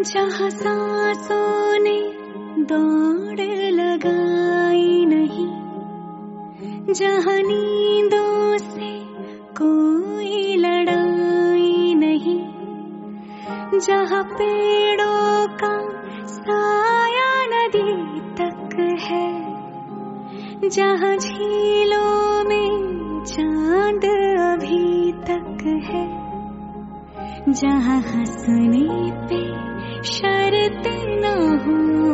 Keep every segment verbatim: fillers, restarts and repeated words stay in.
जहाँ सांसों ने दौड़ लगाई नहीं, जहाँ नींदों से कोई लड़ाई नहीं, जहाँ पेड़ों का साया नदी तक है, जहाँ झीलों में चांद अभी तक है, जहाँ हंसने पे शर्त न हो,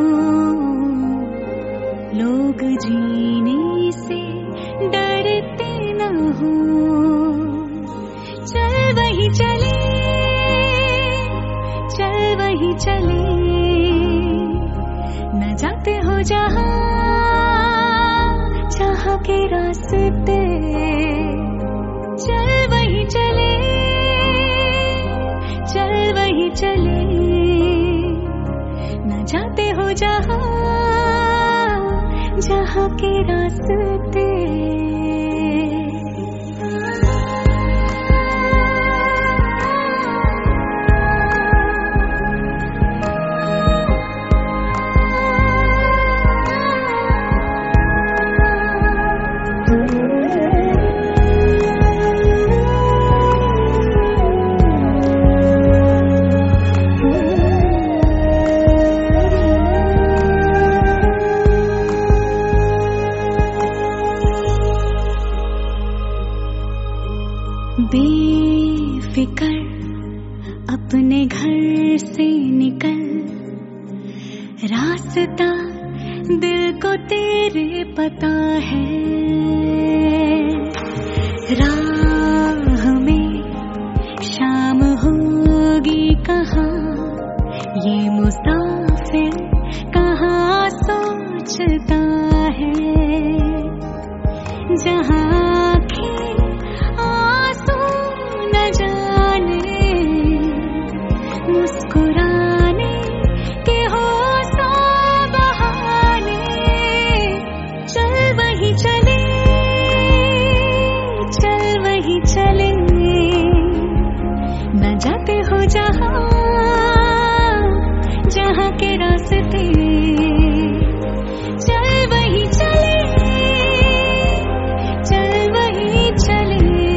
लोग जीने से डरते न हो। चल वही चले, चल वही चले, न जाते हो जहाँ जहाँ के रास्ते, चल वही चले, चल वही चले, न जाते हो जहाँ जहाँ के रास्ते। बेफिकर अपने घर से निकल, रास्ता दिल को तेरे पता है, राह में शाम होगी कहाँ, ये मुसाफिर कहाँ सोचता है, जहाँ मुस्कुराने के हो सौ बहाने, चल वही चले, चल वही चले, न जाते हो जहाँ जहाँ के रास्ते, चल वही चले, चल वही चले,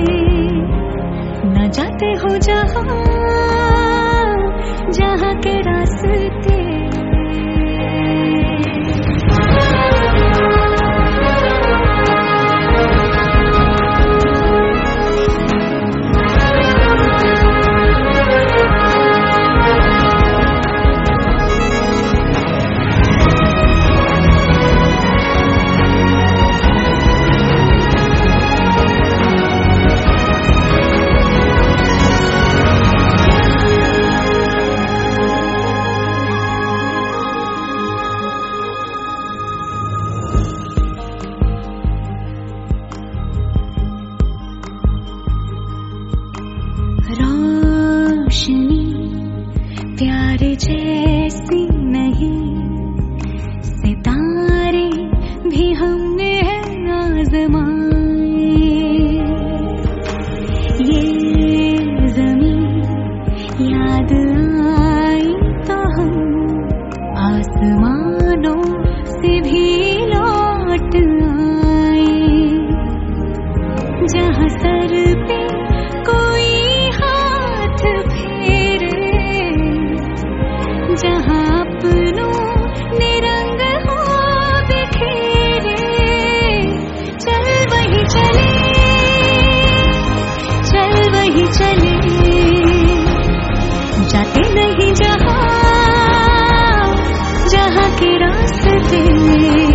न जाते हो जहाँ जहाँ के रास्ते। रोशनी प्यार जैसी नहीं, सितारे भी हमने आजमाए, ये ज़मीं याद आई तो हम आसमानों से भी लौट आए, जहाँ सर पे कोई जहाँ अपनों ने रंग हो बिखेरे, चल वही चले, चल वही चले, जाते नहीं जहाँ जहाँ के रास्ते।